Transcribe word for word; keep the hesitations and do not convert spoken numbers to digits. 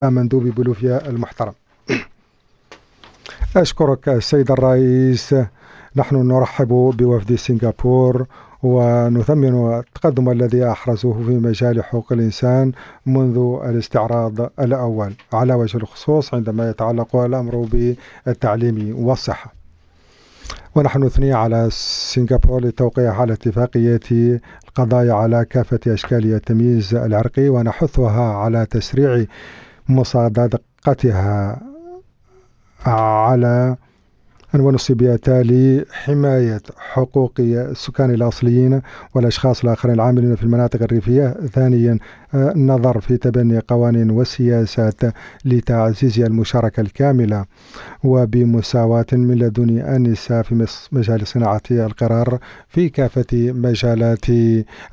مندوب بولوفيا المحترم. أشكرك السيد الرئيس. نحن نرحب بوفد سنغافورة ونثمن التقدم الذي أحرزوه في مجال حقوق الإنسان منذ الاستعراض الأول، على وجه الخصوص عندما يتعلق الأمر بالتعليم والصحة. ونحن نثني على سنغافورة للتوقيع على اتفاقية القضاء على كافة أشكال التمييز العرقي، ونحثها على تسريع مصادقتها على ونصيبيتها لحماية حقوق السكان الأصليين والأشخاص الآخرين العاملين في المناطق الريفية. ثانيا، النظر في تبني قوانين وسياسات لتعزيز المشاركة الكاملة وبمساواة من لدن النساء في مجال صناعة القرار في كافة مجالات